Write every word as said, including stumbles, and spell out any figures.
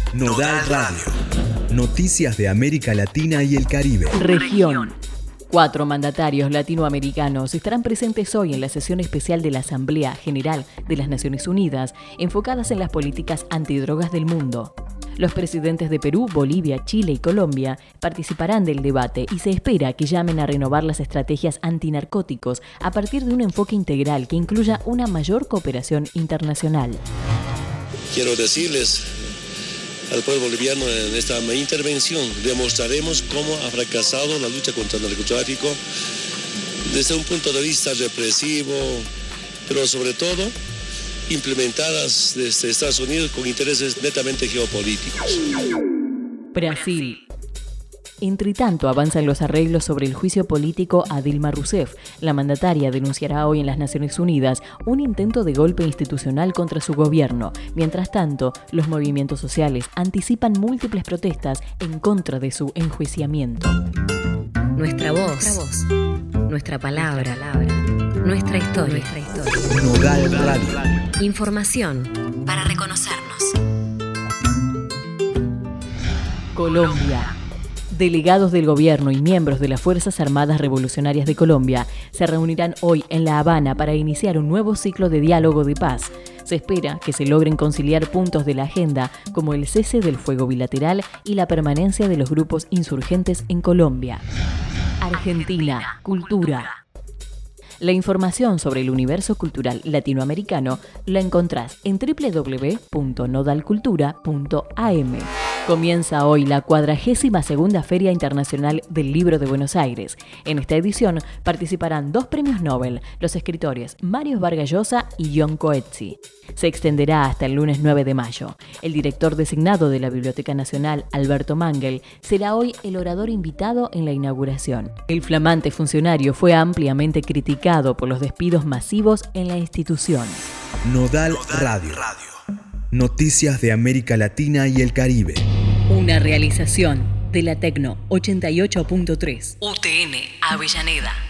Nodal Radio. Noticias de América Latina y el Caribe. Región. Cuatro mandatarios latinoamericanos estarán presentes hoy en la sesión especial de la Asamblea General de las Naciones Unidas, enfocadas en las políticas antidrogas del mundo. Los presidentes de Perú, Bolivia, Chile y Colombia participarán del debate y se espera que llamen a renovar las estrategias antinarcóticos a partir de un enfoque integral que incluya una mayor cooperación internacional. Quiero decirles al pueblo boliviano en esta intervención, demostraremos cómo ha fracasado la lucha contra el narcotráfico desde un punto de vista represivo, pero sobre todo implementadas desde Estados Unidos con intereses netamente geopolíticos. Brasil. Entre tanto, avanzan los arreglos sobre el juicio político a Dilma Rousseff. La mandataria denunciará hoy en las Naciones Unidas un intento de golpe institucional contra su gobierno. Mientras tanto, los movimientos sociales anticipan múltiples protestas en contra de su enjuiciamiento. Nuestra voz, nuestra, voz, nuestra palabra, palabra, nuestra historia. Nuestra historia. Nodal Radio. Información para reconocernos. Colombia. Delegados del gobierno y miembros de las Fuerzas Armadas Revolucionarias de Colombia se reunirán hoy en La Habana para iniciar un nuevo ciclo de diálogo de paz. Se espera que se logren conciliar puntos de la agenda como el cese del fuego bilateral y la permanencia de los grupos insurgentes en Colombia. Argentina. Cultura. La información sobre el universo cultural latinoamericano la encontrás en doble u doble u doble u punto nodal cultura punto a m. Comienza hoy la cuadragésima segunda Feria Internacional del Libro de Buenos Aires. En esta edición participarán dos premios Nobel, los escritores Mario Vargas Llosa y John Coetzee. Se extenderá hasta el lunes nueve de mayo. El director designado de la Biblioteca Nacional, Alberto Mangel, será hoy el orador invitado en la inauguración. El flamante funcionario fue ampliamente criticado por los despidos masivos en la institución. Nodal Radio. Noticias de América Latina y el Caribe. Una realización de la Tecno ochenta y ocho punto tres. U T N Avellaneda.